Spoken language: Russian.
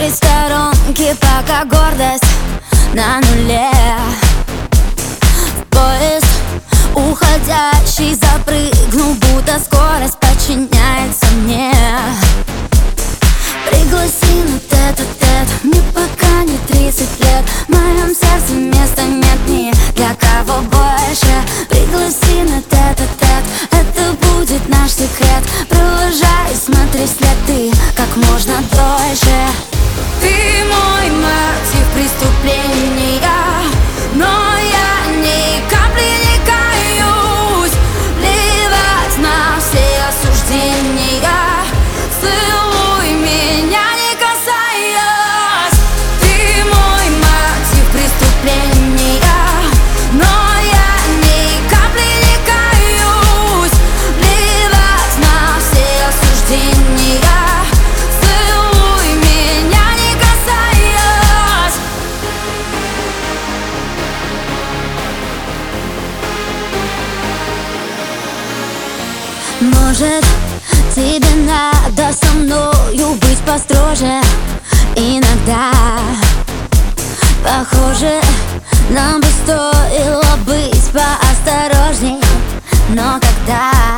курить в сторонке, пока гордость на нуле. В поезд уходящий запрыгну, будто скорость подчиняется мне. Пригласи на тет-а-тет, мне пока не 30 лет. В моем сердце места нет ни для кого больше. Пригласи на тет-а-тет, это будет наш секрет. Провожай, смотри вслед ты как можно дольше. Ты мой мотив преступления, но я ни капли не каюсь. Плевать на все осуждения, целуй меня не касаясь. Ты мой мотив преступления, но я ни капли не каюсь. Плевать на все осуждения, целуй меня не касаясь. Может, тебе надо со мною быть построже иногда. Похоже, нам бы стоило быть поосторожней. Но когда